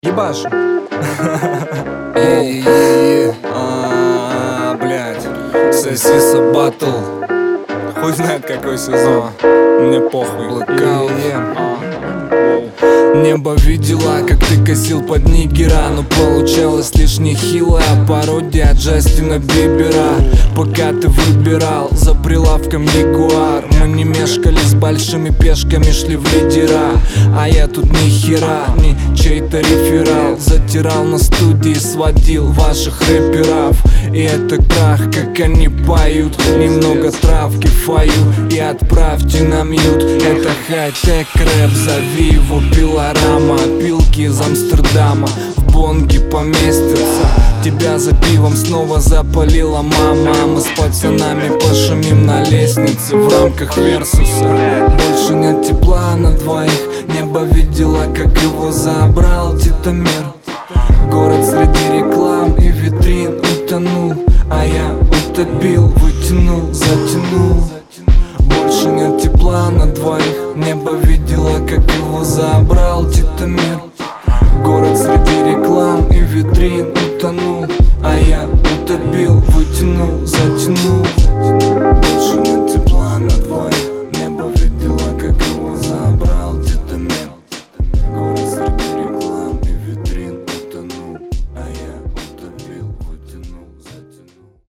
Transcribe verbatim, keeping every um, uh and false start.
Ебашу. Эй, а, блядь, Сосиса батл. Хуй знает какой сезон. Мне похуй. Блэкаут. Небо видела, как ты косил под нигера, но получалось лишь нехилая пародия Джастина Бибера. Пока ты выбирал за прилавком ягуар, мы не мешкали с большими пешками, шли в лидера. А я тут ни хера, ни чей-то реферал. Затирал на студии, сводил ваших рэперов. И это крах, как они поют. Немного травки фаю и отправьте на мьют. Это хай-тек рэп, зови его пилорама. Пилки из Амстердама в бонге поместятся. Тебя за пивом снова запалила мама. Мы с пацанами пошумим на лестнице в рамках версуса. Больше нет тепла на двоих. Небо видела, как его забрал Титомир. Город среди реклам и витрин утонул, а я утопил, вытянул, затянул. Больше нет тепла на двоих. Небо видела, как его забрал Титомир.